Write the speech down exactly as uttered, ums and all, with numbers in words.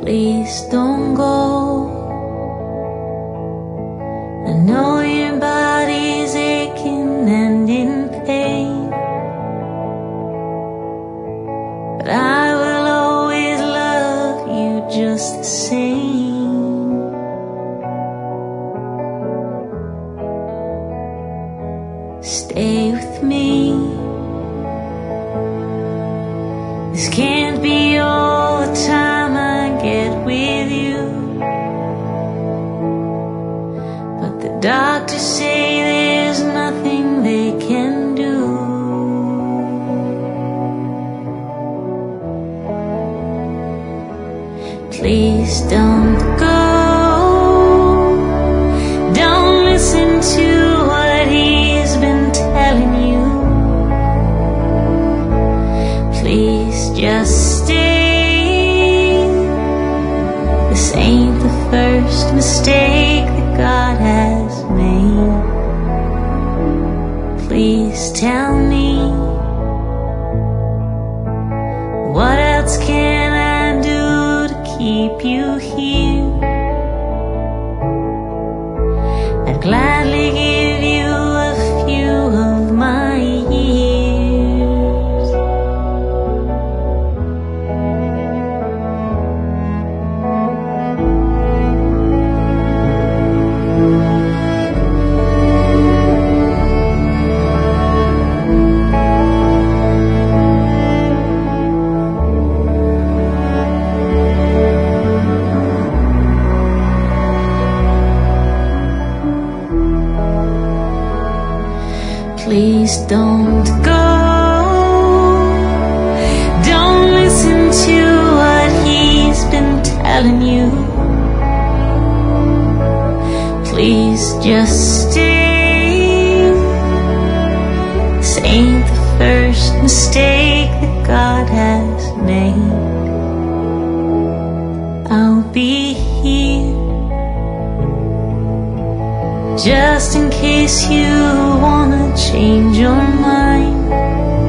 Please don't go. I know your body's aching and in pain, but I will always love you just the same. Stay with me. This can't be all the time I get with you, but the doctors say there's nothing they can do. Please don't go. Don't listen to what he's been telling you. Please just stay. This ain't the first mistake that God has made. Please tell me, what else can I do to keep you here? I'd gladly give you a few of my years. Please don't go. Don't listen to what he's been telling you. Please just stay. This ain't the first mistake that God has made. I'll be here just in case you wanna change your mind.